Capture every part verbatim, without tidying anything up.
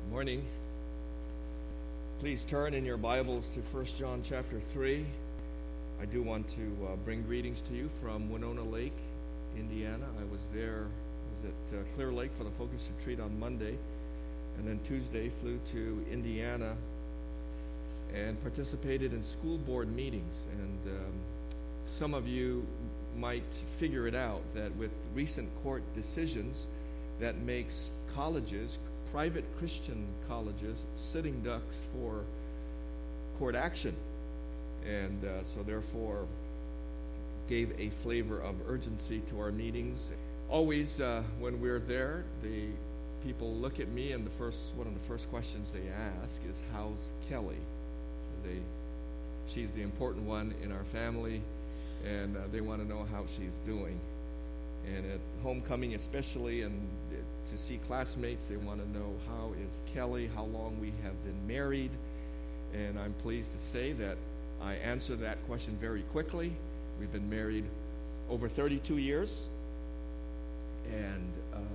Good morning. Please turn in your Bibles to First John chapter three. I do want to uh, bring greetings to you from Winona Lake, Indiana. I was there, I was at uh, Clear Lake for the Focus Retreat on Monday, and then Tuesday flew to Indiana and participated in school board meetings. And um, some of you might figure it out that with recent court decisions that makes colleges, private Christian colleges, sitting ducks for court action. And uh, so therefore gave a flavor of urgency to our meetings. Always uh, when we're there, the people look at me and the first one of the first questions they ask is, how's Kelly? They, she's the important one in our family, and uh, they want to know how she's doing. And at homecoming especially, and to see classmates, they want to know, how is Kelly, how long we have been married. And I'm pleased to say that I answer that question very quickly. We've been married over thirty-two years. And um,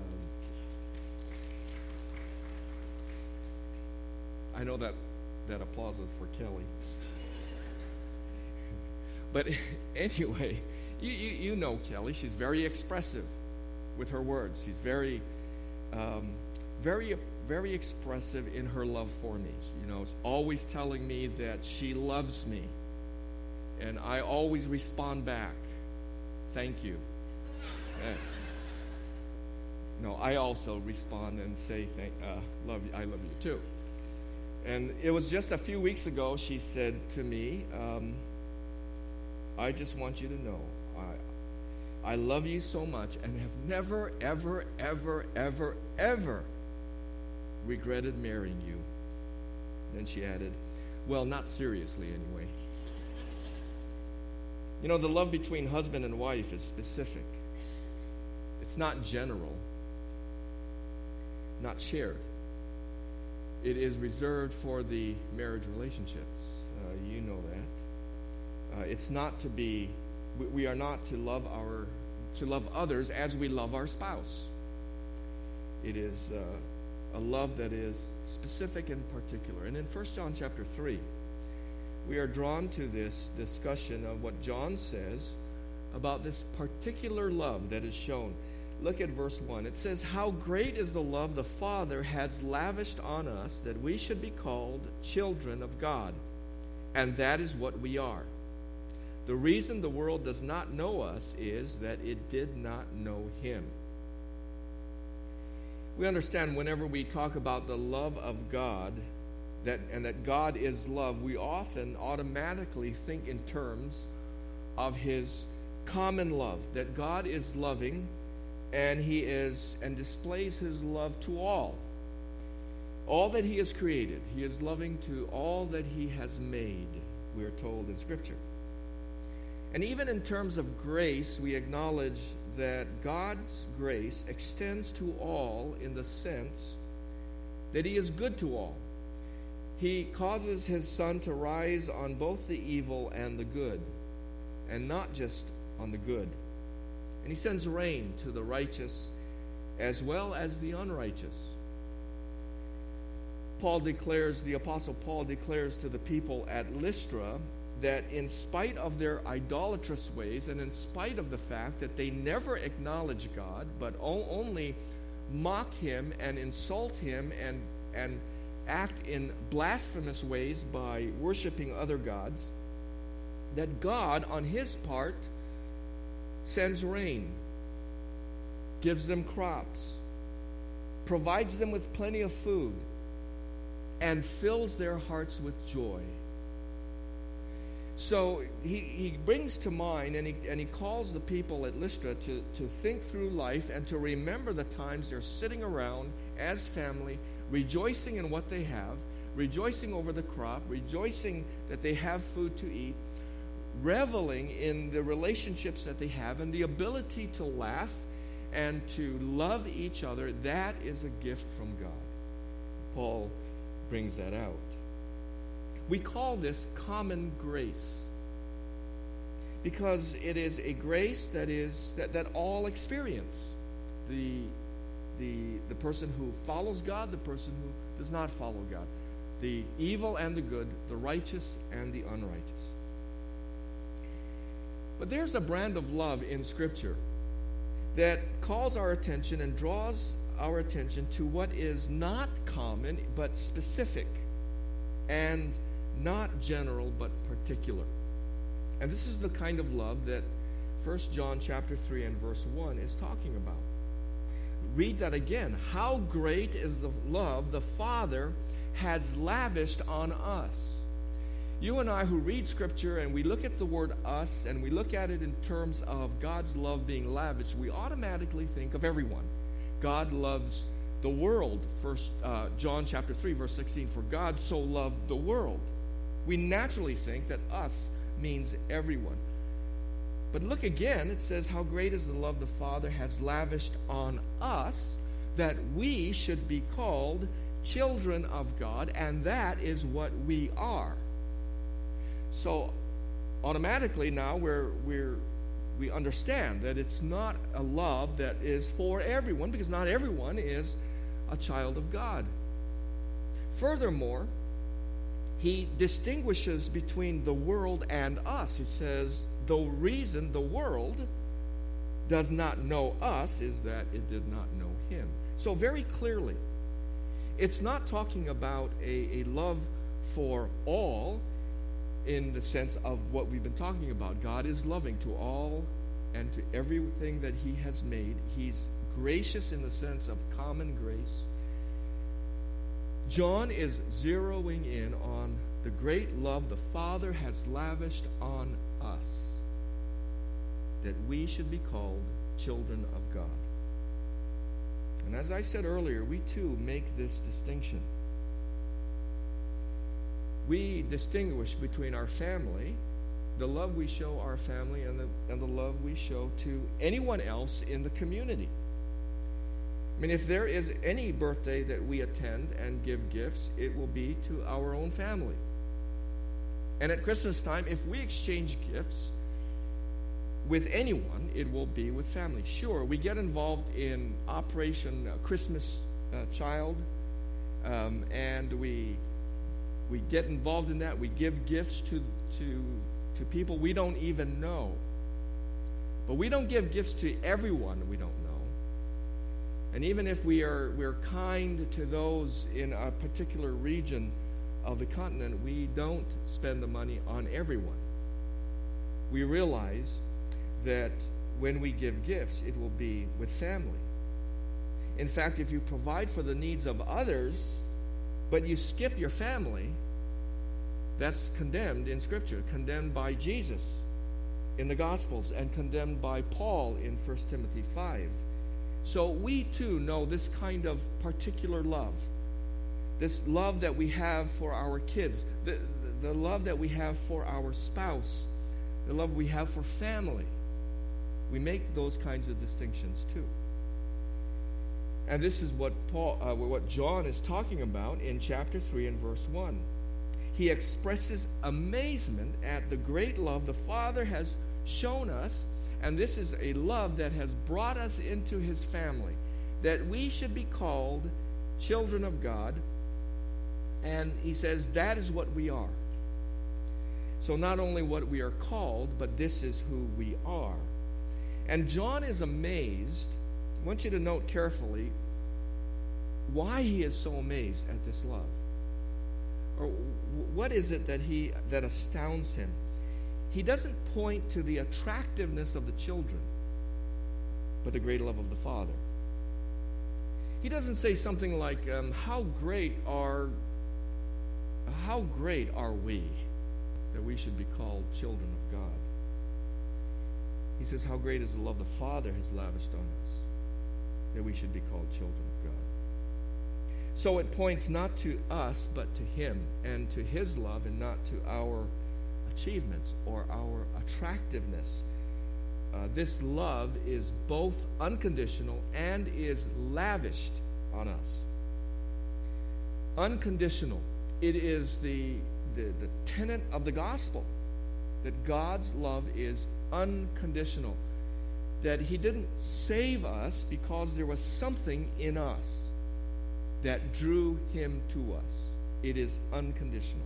I know that that applause is for Kelly. But anyway, you, you, you know Kelly. She's very expressive with her words. She's very, um, very, very expressive in her love for me. You know, always telling me that she loves me. And I always respond back, thank you. Uh, no, I also respond and say, thank, uh, love you, I love you too. And it was just a few weeks ago, she said to me, um, I just want you to know, I, I love you so much and have never, ever, ever, ever, ever regretted marrying you. Then she added, well, not seriously anyway. You know, the love between husband and wife is specific. It's not general, not shared. It is reserved for the marriage relationships. Uh, you know that. Uh, it's not to be, we, we are not to love our, to love others as we love our spouse. It is uh, a love that is specific and particular. And in First John chapter three, we are drawn to this discussion of what John says about this particular love that is shown. Look at verse one. It says, how great is the love the Father has lavished on us that we should be called children of God. And that is what we are. The reason the world does not know us is that it did not know Him. We understand whenever we talk about the love of God, that and that God is love, we often automatically think in terms of His common love, that God is loving and He is and displays His love to all. All that He has created, He is loving to all that He has made, we are told in Scripture. And even in terms of grace, we acknowledge that God's grace extends to all in the sense that He is good to all. He causes His sun to rise on both the evil and the good, and not just on the good. And He sends rain to the righteous as well as the unrighteous. Paul declares, the Apostle Paul declares to the people at Lystra that in spite of their idolatrous ways and in spite of the fact that they never acknowledge God but only mock Him and insult Him and, and act in blasphemous ways by worshiping other gods, that God on His part sends rain, gives them crops, provides them with plenty of food, and fills their hearts with joy. So he, he brings to mind and he, and he calls the people at Lystra to, to think through life and to remember the times they're sitting around as family, rejoicing in what they have, rejoicing over the crop, rejoicing that they have food to eat, reveling in the relationships that they have and the ability to laugh and to love each other. That is a gift from God. Paul brings that out. We call this common grace because it is a grace that is that, that all experience. The the, the person who follows God, the person who does not follow God, the evil and the good, the righteous and the unrighteous. But there's a brand of love in Scripture that calls our attention and draws our attention to what is not common but specific, and not general but particular. And this is the kind of love that First John chapter three and verse one is talking about. Read that again. How great is the love the Father has lavished on us. You and I who read Scripture and we look at the word us and we look at it in terms of God's love being lavished, we automatically think of everyone. God loves the world. First uh, John chapter three verse sixteen, for God so loved the world. We naturally think that us means everyone. But look again, it says, how great is the love the Father has lavished on us, that we should be called children of God, and that is what we are. So automatically now we're we're we understand that it's not a love that is for everyone, because not everyone is a child of God. Furthermore, he distinguishes between the world and us. He says, the reason the world does not know us is that it did not know him. So very clearly, it's not talking about a, a love for all in the sense of what we've been talking about. God is loving to all and to everything that he has made. He's gracious in the sense of common grace. John is zeroing in on the great love the Father has lavished on us, that we should be called children of God. And as I said earlier, we too make this distinction. We distinguish between our family, the love we show our family, and the, and the love we show to anyone else in the community. I mean, if there is any birthday that we attend and give gifts, it will be to our own family. And at Christmas time, if we exchange gifts with anyone, it will be with family. Sure, we get involved in Operation uh, Christmas uh, Child, um, and we we get involved in that. We give gifts to to to people we don't even know. But we don't give gifts to everyone we don't know. And even if we are we're kind to those in a particular region of the continent, we don't spend the money on everyone. We realize that when we give gifts, it will be with family. In fact, if you provide for the needs of others, but you skip your family, that's condemned in Scripture, condemned by Jesus in the Gospels, and condemned by Paul in First Timothy five. So we too know this kind of particular love, this love that we have for our kids, the, the love that we have for our spouse, the love we have for family. We make those kinds of distinctions too. And this is what Paul, uh, what John is talking about in chapter three and verse one. He expresses amazement at the great love the Father has shown us, and this is a love that has brought us into his family, that we should be called children of God. And he says that is what we are. So not only what we are called, but this is who we are. And John is amazed. I want you to note carefully why he is so amazed at this love. Or what is it that he that astounds him? He doesn't point to the attractiveness of the children, but the great love of the Father. He doesn't say something like, um, how great are how great are we that we should be called children of God. He says, how great is the love the Father has lavished on us, that we should be called children of God. So it points not to us, but to him, and to his love, and not to our achievements or our attractiveness. Uh, this love is both unconditional and is lavished on us. Unconditional. It is the, the, the tenet of the gospel, that God's love is unconditional. that he didn't save us because there was something in us that drew him to us. It is unconditional.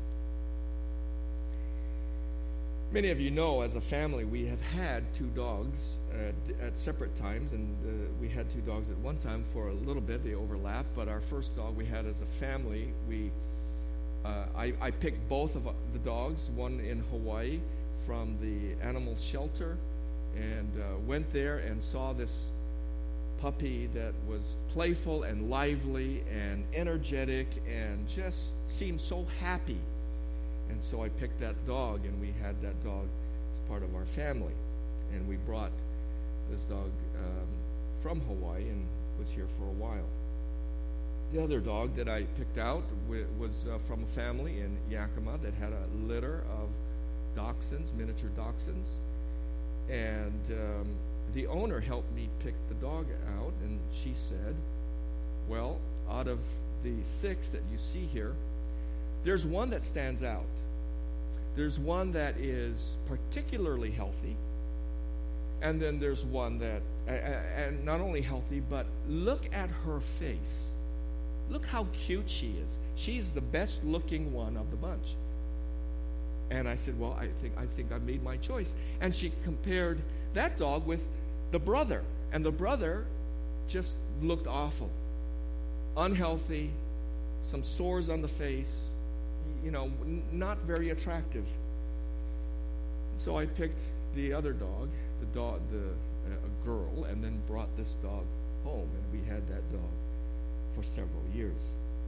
Many of you know, as a family, we have had two dogs uh, at separate times, and uh, we had two dogs at one time for a little bit. They overlap, but our first dog we had as a family, we uh, I, I picked both of the dogs, one in Hawaii from the animal shelter, and uh, went there and saw this puppy that was playful and lively and energetic and just seemed so happy. And so I picked that dog, and we had that dog as part of our family. And we brought this dog um, from Hawaii and was here for a while. The other dog that I picked out w- was uh, from a family in Yakima that had a litter of dachshunds, miniature dachshunds. And um, the owner helped me pick the dog out, and she said, well, out of the six that you see here, there's one that stands out. There's one that is particularly healthy, and then there's one that, uh, and not only healthy, but look at her face. Look how cute she is. She's the best looking one of the bunch. And I said, well, I think I think I made my choice. And she compared that dog with the brother, and the brother just looked awful, unhealthy, some sores on the face, you know, n- not very attractive. So I picked the other dog, the dog, the uh, a girl, and then brought this dog home, and we had that dog for several years.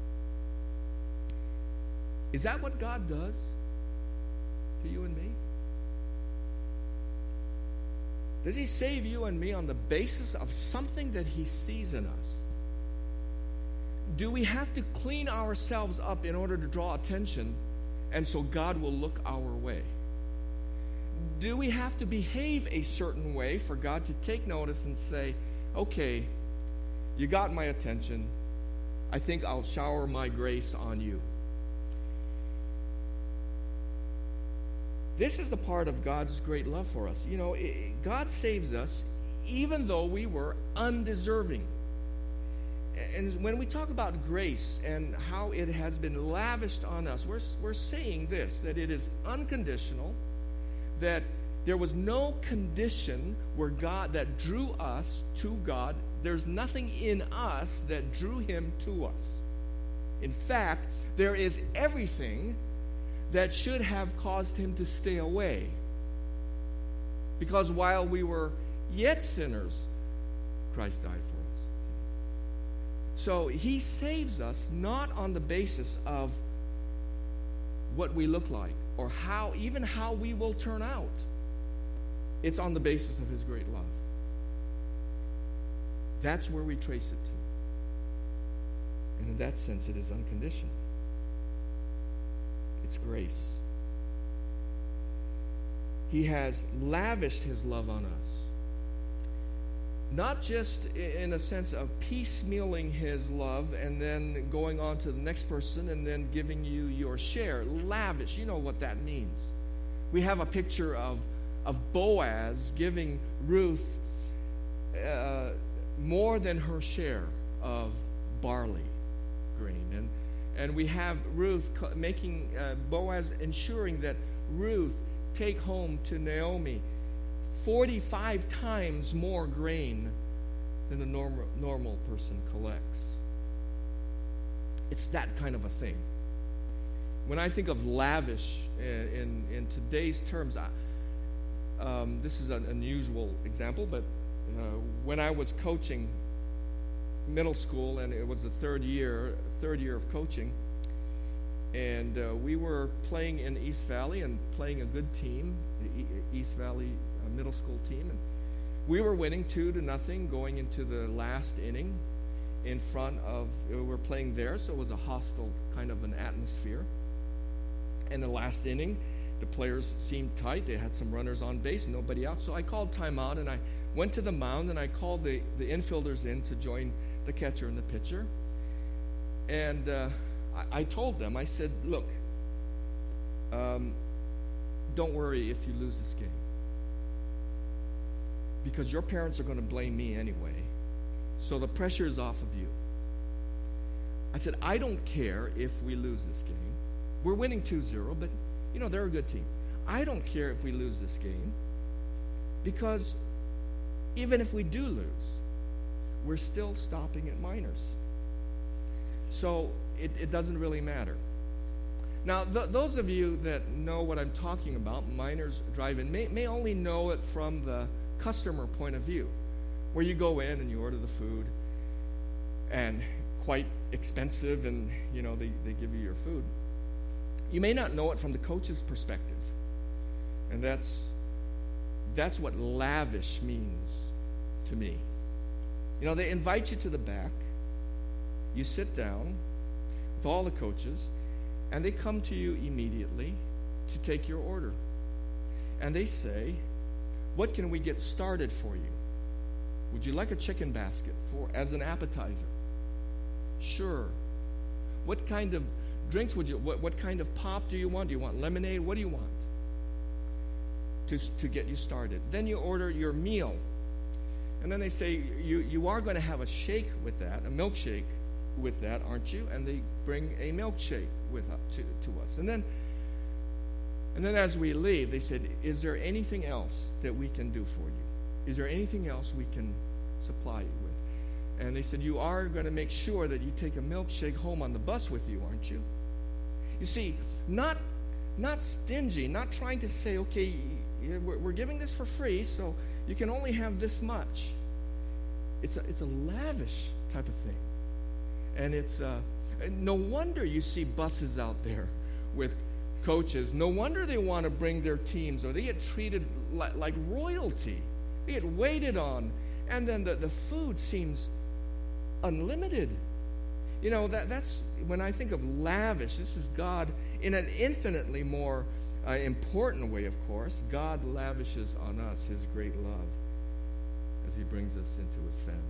Is that what God does to you and me? Does he save you and me on the basis of something that he sees in us? Do we have to clean ourselves up in order to draw attention, and so God will look our way? Do we have to behave a certain way for God to take notice and say, okay, you got my attention, I think I'll shower my grace on you? This is the part of God's great love for us. You know, it, God saves us even though we were undeserving. And when we talk about grace and how it has been lavished on us, we're, we're saying this, that it is unconditional, that there was no condition where God that drew us to God. There's nothing in us that drew him to us. In fact, there is everything that should have caused him to stay away. Because while we were yet sinners, Christ died for us. So he saves us not on the basis of what we look like or how, even how we will turn out. It's on the basis of his great love. That's where we trace it to. And in that sense, it is unconditional. It's grace. He has lavished his love on us. Not just in a sense of piecemealing his love and then going on to the next person and then giving you your share. Lavish, you know what that means. We have a picture of, of Boaz giving Ruth uh, more than her share of barley grain. And And we have Ruth making, uh, Boaz ensuring that Ruth take home to Naomi forty-five times more grain than the normal, normal person collects. It's that kind of a thing. When I think of lavish in, in, in today's terms, I, um, this is an unusual example, but uh, when I was coaching middle school, and it was the third year, third year of coaching, and uh, we were playing in East Valley and playing a good team, the e- East Valley uh, middle school team, and we were winning two to nothing going into the last inning. In front of, we were playing there, so it was a hostile kind of an atmosphere. In the last inning, the players seemed tight. They had some runners on base, nobody out. So I called timeout, and I went to the mound, and I called the, the infielders in to join the catcher and the pitcher. And uh, I, I told them, I said, look, um, don't worry if you lose this game. because your parents are going to blame me anyway. So the pressure is off of you. I said, I don't care if we lose this game. We're winning two zero, but, you know, they're a good team. I don't care if we lose this game, because even if we do lose, we're still stopping at minors. So it, it doesn't really matter. Now, th- those of you that know what I'm talking about, minors drive-in, may, may only know it from the customer point of view, where you go in and you order the food, and quite expensive, and, you know, they, they give you your food. You may not know it from the coach's perspective. And that's that's what lavish means to me. You know, they invite you to the back. You sit down with all the coaches, and they come to you immediately to take your order. And they say, what can we get started for you? Would you like a chicken basket for as an appetizer? Sure. What kind of drinks would you, what, what kind of pop do you want? Do you want lemonade? What do you want? To, to get you started. Then you order your meal. And then they say, you, you are going to have a shake with that, a milkshake with that, aren't you? And they bring a milkshake with uh, to, to us. And then and then as we leave, they said, is there anything else that we can do for you? Is there anything else we can supply you with? And they said, you are going to make sure that you take a milkshake home on the bus with you, aren't you? You see, not not stingy, not trying to say, okay, we're, we're giving this for free, so you can only have this much. It's a, it's a lavish type of thing. And it's uh, no wonder you see buses out there with coaches. No wonder they want to bring their teams, or they get treated li- like royalty. They get waited on. And then the, the food seems unlimited. You know, that that's when I think of lavish, this is God in an infinitely more uh, important way, of course. God lavishes on us his great love as he brings us into his family.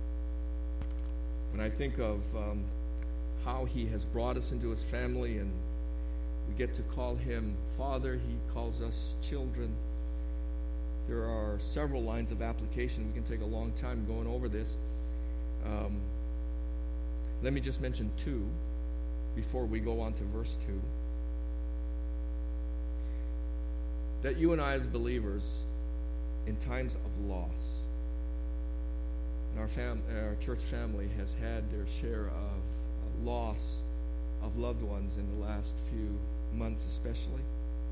When I think of um, how he has brought us into his family, and we get to call him Father, he calls us children. There are several lines of application. We can take a long time going over this. Um, let me just mention two before we go on to verse two. That you and I as believers, in times of loss, and our, fam- our church family has had their share of uh, loss of loved ones in the last few months especially.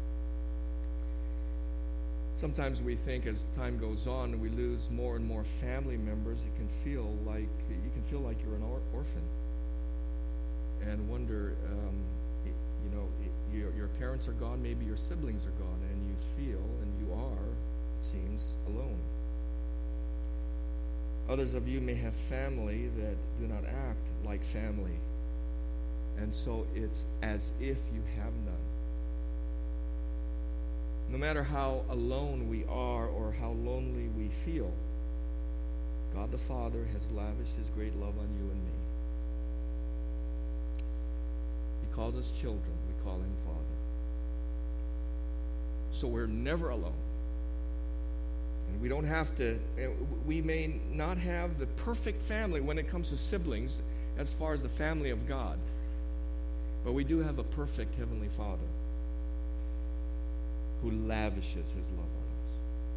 Sometimes we think as time goes on and we lose more and more family members, it can feel like you can feel like you're an or- orphan, and wonder, um, it, you know, it, your, your parents are gone, maybe your siblings are gone, and you feel and you are, it seems, alone. Others of you may have family that do not act like family, and so it's as if you have none. No matter how alone we are or how lonely we feel, God the Father has lavished his great love on you and me. He calls us children. We call him Father. So we're never alone. And we don't have to, we may not have the perfect family when it comes to siblings as far as the family of God, but we do have a perfect Heavenly Father who lavishes his love on us.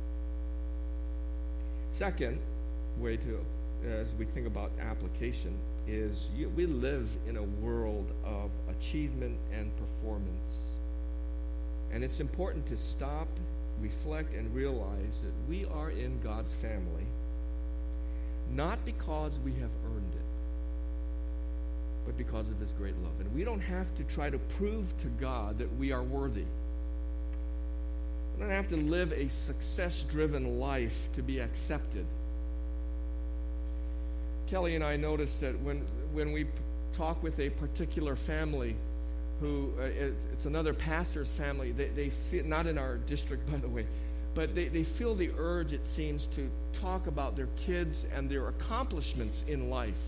Second way to, as we think about application, is you, we live in a world of achievement and performance. And it's important to stop, reflect, and realize that we are in God's family, not because we have earned it, but because of his great love. And we don't have to try to prove to God that we are worthy. We don't have to live a success-driven life to be accepted. Kelly and I noticed that when when we p- talk with a particular family, who uh, it, it's another pastor's family, they, they feel, not in our district, by the way, but they, they feel the urge, it seems, to talk about their kids and their accomplishments in life.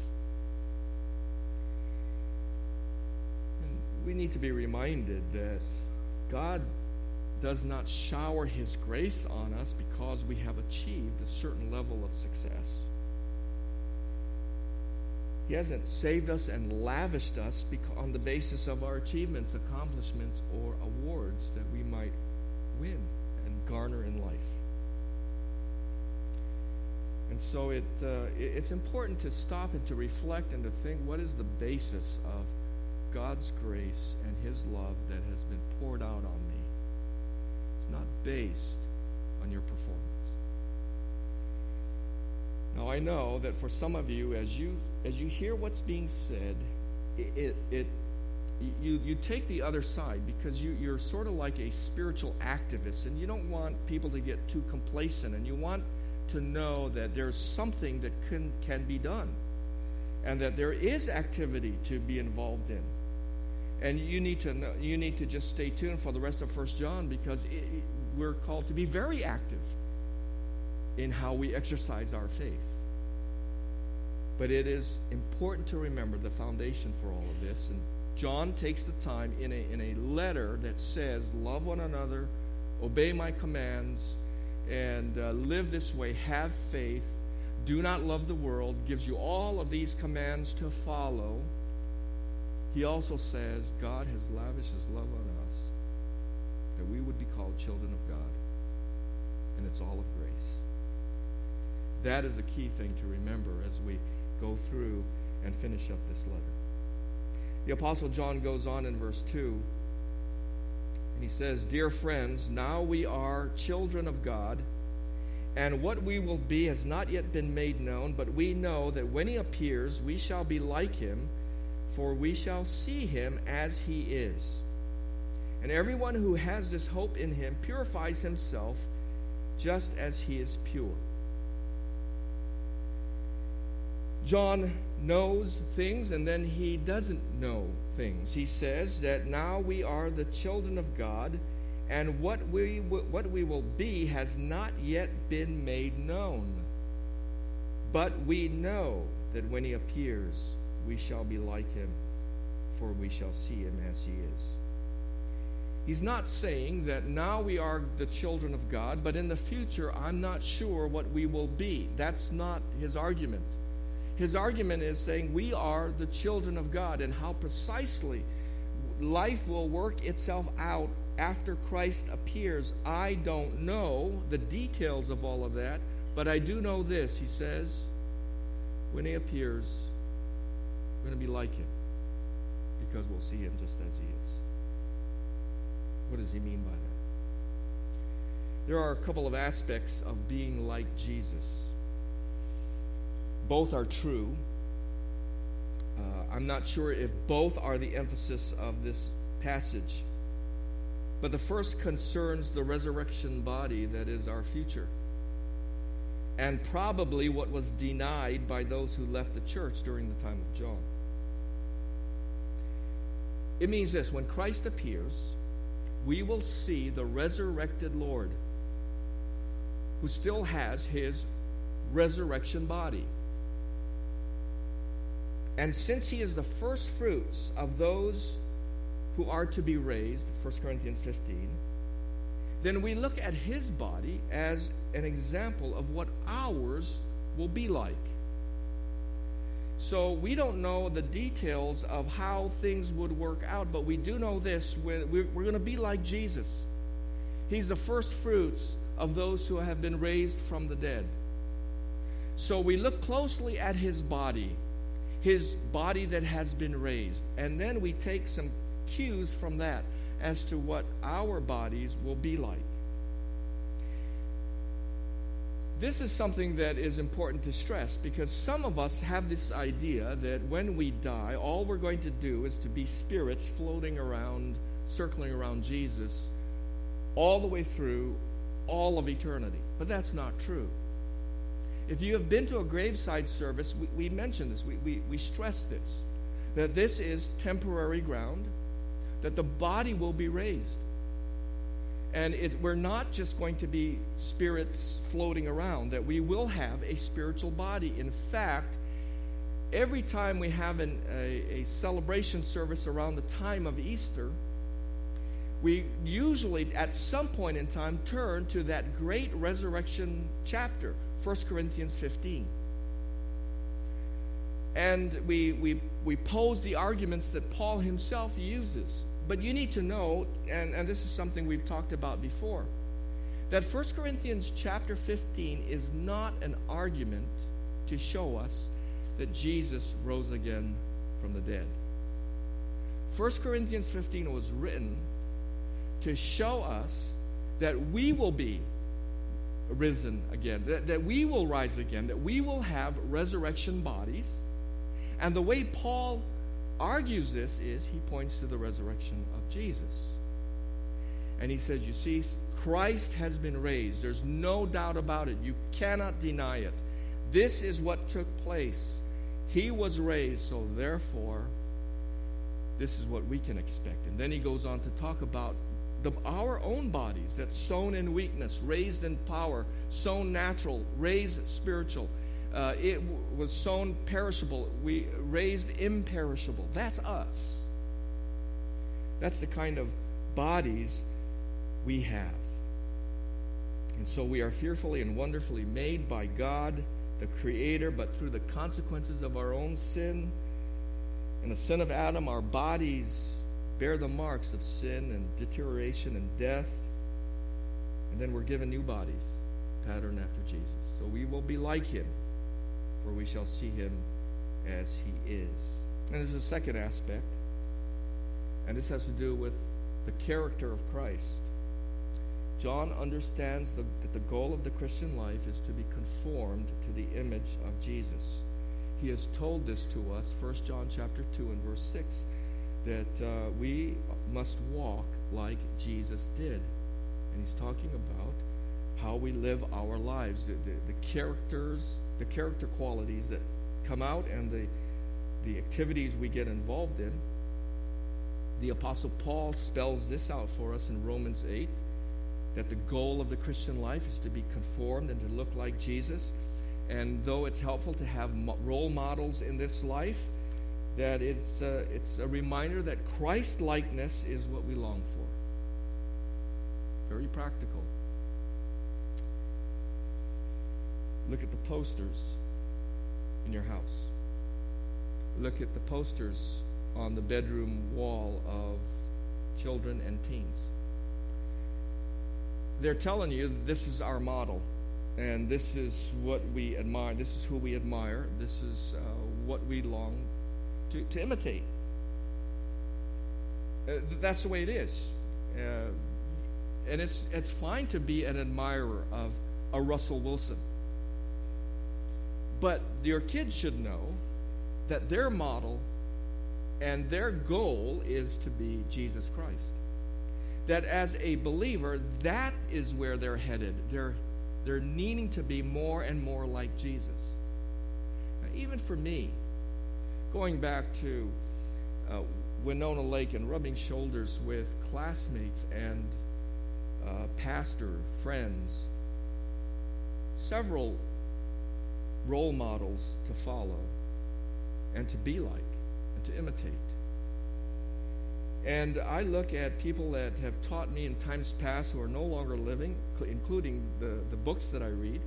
And we need to be reminded that God does not shower his grace on us because we have achieved a certain level of success. He hasn't saved us and lavished us on the basis of our achievements, accomplishments, or awards that we might win and garner in life. And so it uh, it's important to stop and to reflect and to think, what is the basis of God's grace and his love that has been poured out on me? It's not based on your performance. Now, I know that for some of you, as you as you hear what's being said, it, it, it you you take the other side, because you, you're sort of like a spiritual activist, and you don't want people to get too complacent, and you want to know that there's something that can can be done, and that there is activity to be involved in. And you need to know, you need to just stay tuned for the rest of First John, because it, it, we're called to be very active in how we exercise our faith. But it is important to remember the foundation for all of this. And John takes the time in a in a letter that says, love one another, obey my commands, and uh, live this way, have faith, do not love the world, gives you all of these commands to follow. He also says God has lavished his love on us, that we would be called children of God. And it's all of grace. That is a key thing to remember as we go through and finish up this letter. The Apostle John goes on in verse two, and he says, dear friends, now we are children of God, and what we will be has not yet been made known, but we know that when he appears, we shall be like him, for we shall see him as he is. And everyone who has this hope in him purifies himself just as he is pure. John knows things, and then he doesn't know things. He says that now we are the children of God, and what we what we will be has not yet been made known. But we know that when he appears, we shall be like him, for we shall see him as he is. He's not saying that now we are the children of God, but in the future, I'm not sure what we will be. That's not his argument. His argument is saying we are the children of God, and how precisely life will work itself out after Christ appears, I don't know the details of all of that, but I do know this. He says, when he appears, we're going to be like him, because we'll see him just as he is. What does he mean by that? There are a couple of aspects of being like Jesus. Both are true. Uh, I'm not sure if both are the emphasis of this passage. But the first concerns the resurrection body that is our future, and probably what was denied by those who left the church during the time of John. It means this: when Christ appears, we will see the resurrected Lord, who still has his resurrection body. And since he is the first fruits of those who are to be raised, First Corinthians fifteen, then we look at his body as an example of what ours will be like. So we don't know the details of how things would work out, but we do know this: we're, we're going to be like Jesus. He's the first fruits of those who have been raised from the dead. So we look closely at his body, his body that has been raised, and then we take some cues from that as to what our bodies will be like. This is something that is important to stress, because some of us have this idea that when we die, all we're going to do is to be spirits floating around, circling around Jesus all the way through all of eternity. But that's not true. If you have been to a graveside service, we, we mention this, we, we, we stress this, that this is temporary ground, that the body will be raised. And it, we're not just going to be spirits floating around, that we will have a spiritual body. In fact, every time we have an, a, a celebration service around the time of Easter, we usually at some point in time turn to that great resurrection chapter, First Corinthians fifteen. And we, we, we pose the arguments that Paul himself uses. But you need to know, and, and this is something we've talked about before, that First Corinthians chapter fifteen is not an argument to show us that Jesus rose again from the dead. First Corinthians fifteen was written to show us that we will be risen again, that, that we will rise again, that we will have resurrection bodies. And the way Paul argues this is he points to the resurrection of Jesus. And he says, you see, Christ has been raised. There's no doubt about it. You cannot deny it. This is what took place. He was raised, so therefore, this is what we can expect. And then he goes on to talk about the, our own bodies that's sown in weakness, raised in power, sown natural, raised spiritual. Uh, it w- was sown perishable, we raised imperishable. That's us. That's the kind of bodies we have. And so we are fearfully and wonderfully made by God, the Creator, but through the consequences of our own sin and the sin of Adam, our bodies bear the marks of sin and deterioration and death. And then we're given new bodies, patterned after Jesus. So we will be like him, for we shall see him as he is. And there's a second aspect, and this has to do with the character of Christ. John understands the, that the goal of the Christian life is to be conformed to the image of Jesus. He has told this to us, First John chapter two and verse six, that uh, we must walk like Jesus did. And he's talking about how we live our lives, the, the, the characters, the character qualities that come out and the, the activities we get involved in. The Apostle Paul spells this out for us in Romans eight, that the goal of the Christian life is to be conformed and to look like Jesus. And though it's helpful to have mo- role models in this life, that it's, uh, it's a reminder that Christ-likeness is what we long for. Very practical. Look at the posters in your house. Look at the posters on the bedroom wall of children and teens. They're telling you this is our model, and this is what we admire, this is who we admire, this is uh, what we long to, to imitate. Uh, that's the way it is. Uh, and it's it's fine to be an admirer of a Russell Wilson. But your kids should know that their model and their goal is to be Jesus Christ. That as a believer, that is where they're headed. They're, they're needing to be more and more like Jesus. Now, even for me, going back to uh, Winona Lake and rubbing shoulders with classmates and uh, pastor friends, several role models to follow and to be like and to imitate. And I look at people that have taught me in times past who are no longer living, including the, the books that I read.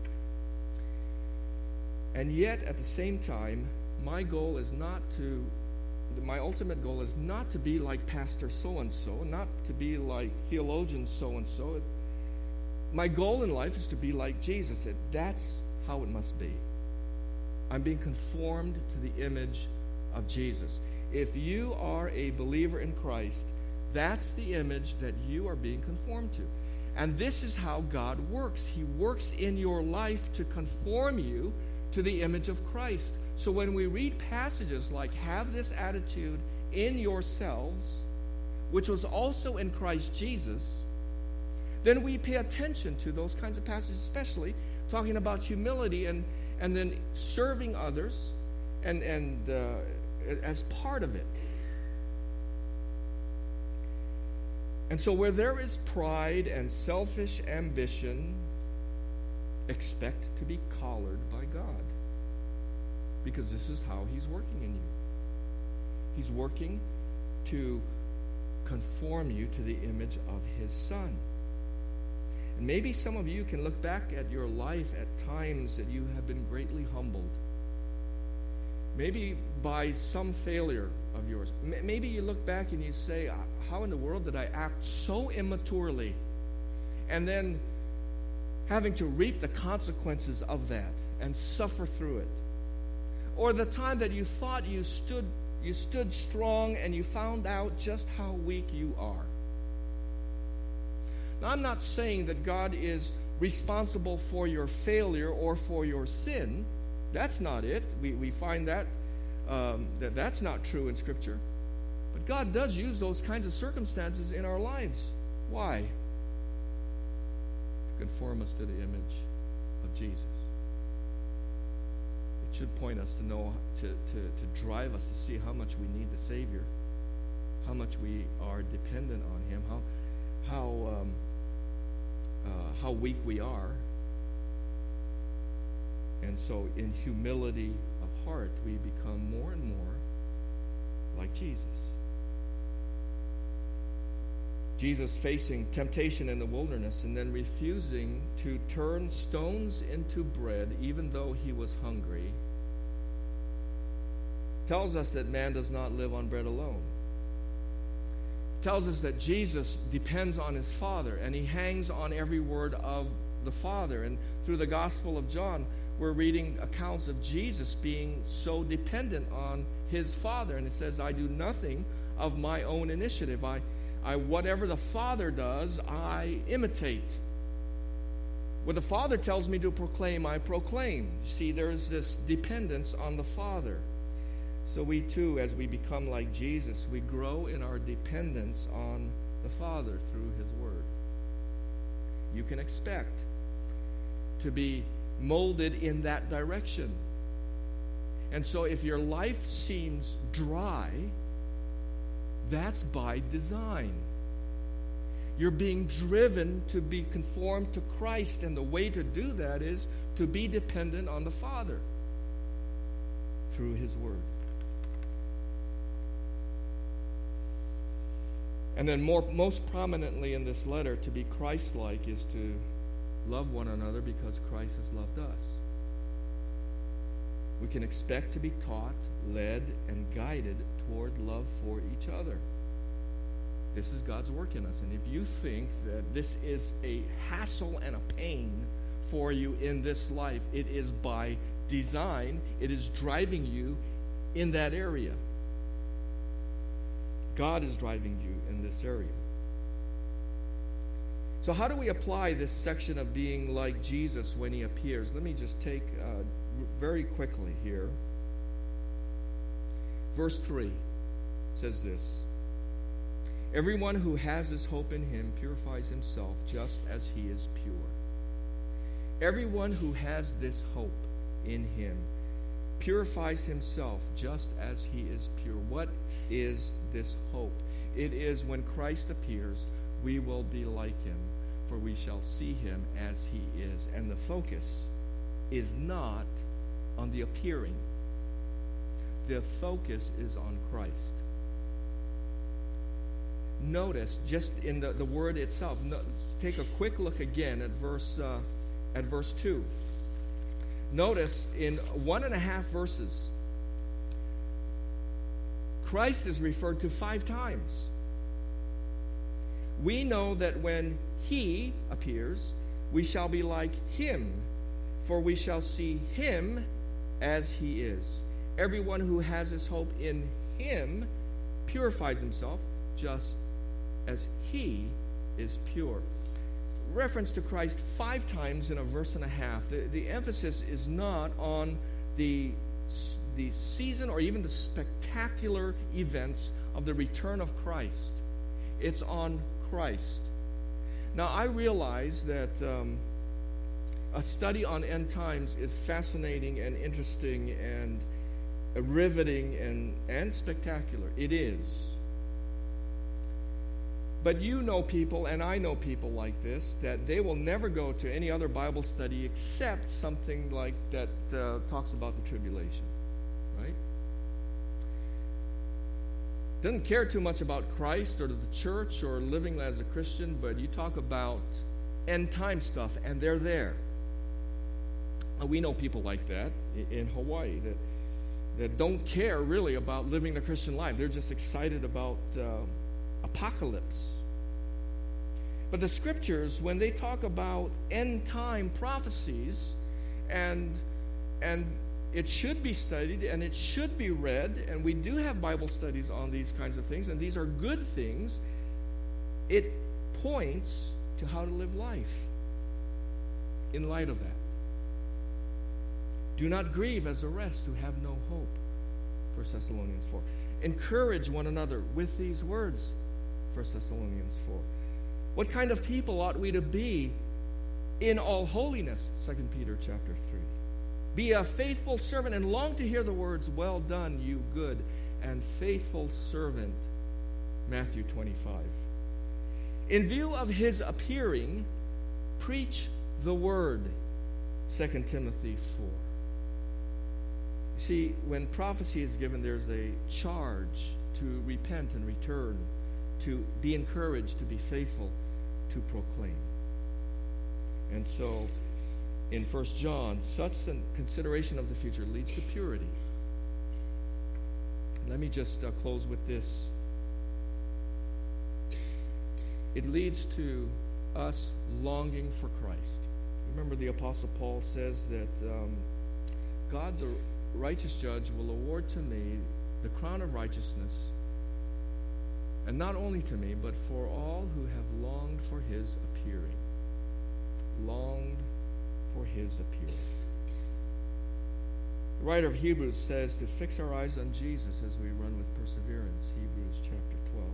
And yet, at the same time, my goal is not to, my ultimate goal is not to be like Pastor so-and-so, not to be like theologian so-and-so. My goal in life is to be like Jesus. That's how it must be. I'm being conformed to the image of Jesus. If you are a believer in Christ, that's the image that you are being conformed to. And this is how God works. He works in your life to conform you to the image of Christ. So when we read passages like, have this attitude in yourselves, which was also in Christ Jesus, then we pay attention to those kinds of passages, especially talking about humility and, and then serving others and, and uh, as part of it. And so where there is pride and selfish ambition, expect to be collared by God. Because this is how he's working in you. He's working to conform you to the image of his Son. And maybe some of you can look back at your life at times that you have been greatly humbled. Maybe by some failure of yours. Maybe you look back and you say, how in the world did I act so immaturely? And then having to reap the consequences of that and suffer through it. Or the time that you thought you stood you stood strong and you found out just how weak you are. Now, I'm not saying that God is responsible for your failure or for your sin. That's not it. We, we find that, um, that that's not true in Scripture. But God does use those kinds of circumstances in our lives. Why? To conform us to the image of Jesus. It should point us to know, to, to, to drive us to see how much we need the Savior, how much we are dependent on him, how how um, uh, how weak we are. And so in humility of heart, we become more and more like Jesus. Jesus facing temptation in the wilderness and then refusing to turn stones into bread even though he was hungry tells us that man does not live on bread alone. Tells us that Jesus depends on his Father and he hangs on every word of the Father. And through the Gospel of John, we're reading accounts of Jesus being so dependent on his Father. And it says, I do nothing of my own initiative. I I, whatever the Father does, I imitate. What the Father tells me to proclaim, I proclaim. See, there is this dependence on the Father. So we too, as we become like Jesus, we grow in our dependence on the Father through his Word. You can expect to be molded in that direction. And so if your life seems dry, that's by design. You're being driven to be conformed to Christ, and the way to do that is to be dependent on the Father through his Word. And then more, most prominently in this letter, to be Christ-like is to love one another because Christ has loved us. We can expect to be taught, led, and guided toward love for each other. This is God's work in us. And if you think that this is a hassle and a pain for you in this life, it is by design. It is driving you in that area. God is driving you in this area. So how do we apply this section of being like Jesus when he appears? Let me just take uh, very quickly here. Verse three says this: everyone who has this hope in him purifies himself just as he is pure. Everyone who has this hope in him purifies himself just as he is pure. What is this hope? It is when Christ appears, we will be like him, for we shall see him as he is. And the focus is not on the appearing. The focus is on Christ. Notice, just in the, the word itself, no, take a quick look again at verse uh, at verse two. Notice in one and a half verses, Christ is referred to five times. We know that when he appears, we shall be like him, for we shall see him as he is. Everyone who has his hope in him purifies himself just as he is pure. Reference to Christ five times in a verse and a half. The, the emphasis is not on the, the season or even the spectacular events of the return of Christ. It's on Christ. Now, I realize that um, a study on end times is fascinating and interesting and riveting and, and spectacular. It is. But you know people, and I know people like this, that they will never go to any other Bible study except something like that uh, talks about the tribulation, right? doesn't care too much about Christ or the church or living as a Christian, but you talk about end time stuff, and they're there. And we know people like that in Hawaii that that don't care really about living the Christian life. They're just excited about uh, apocalypse. But the scriptures, when they talk about end time prophecies, and and it should be studied and it should be read, and we do have Bible studies on these kinds of things, and these are good things. It points to how to live life in light of that. Do not grieve as the rest who have no hope, First Thessalonians four. Encourage one another with these words, First Thessalonians four. What kind of people ought we to be in all holiness, Second Peter chapter three. Be a faithful servant and long to hear the words, well done, you good and faithful servant, Matthew twenty-five. In view of his appearing, preach the word, Second Timothy four. See, when prophecy is given, there's a charge to repent and return, to be encouraged, to be faithful, to proclaim. And so, in First John, such a consideration of the future leads to purity. Let me just uh, close with this. It leads to us longing for Christ. Remember, the Apostle Paul says that um, God, the righteous judge, will award to me the crown of righteousness, and not only to me, but for all who have longed for his appearing. Longed for his appearing. The writer of Hebrews says to fix our eyes on Jesus as we run with perseverance, Hebrews chapter twelve.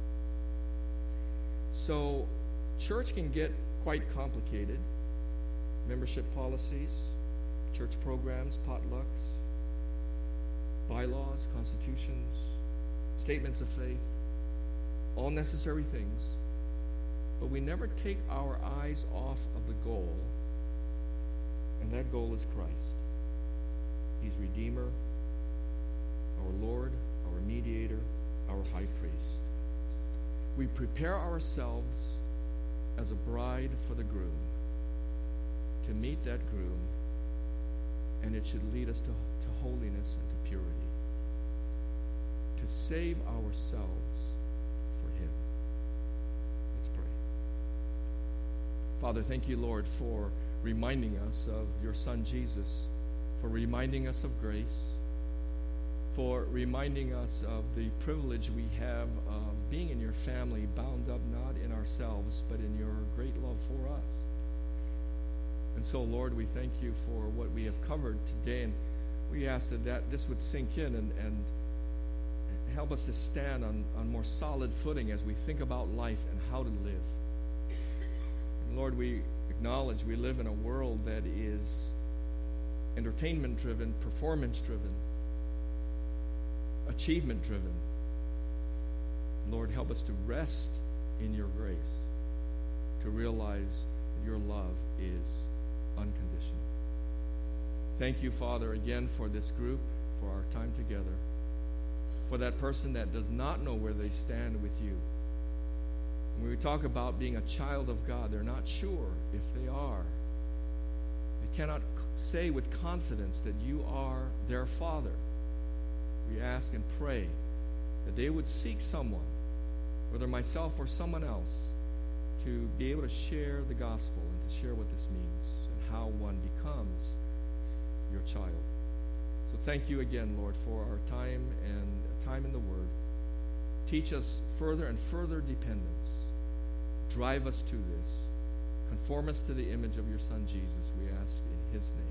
So, church can get quite complicated. Membership policies, church programs, potlucks, bylaws, constitutions, statements of faith, all necessary things. But we never take our eyes off of the goal, and that goal is Christ. He's Redeemer, our Lord, our Mediator, our High Priest. We prepare ourselves as a bride for the groom to meet that groom, and it should lead us to, to holiness and to purity, to save ourselves for him. Let's pray. Father, thank you, Lord, for reminding us of your Son Jesus, for reminding us of grace, for reminding us of the privilege we have of being in your family, bound up not in ourselves, but in your great love for us. And so, Lord, we thank you for what we have covered today, and we ask that, that this would sink in and, and help us to stand on, on more solid footing as we think about life and how to live. And Lord, we acknowledge we live in a world that is entertainment-driven, performance-driven, achievement-driven. Lord, help us to rest in your grace, to realize that your love is unconditional. Thank you, Father, again for this group, for our time together, for that person that does not know where they stand with you. When we talk about being a child of God, they're not sure if they are. They cannot say with confidence that you are their Father. We ask and pray that they would seek someone, whether myself or someone else, to be able to share the gospel and to share what this means and how one becomes your child. So thank you again, Lord, for our time and time in the Word. Teach us further and further dependence. Drive us to this. Conform us to the image of your Son, Jesus, we ask in his name.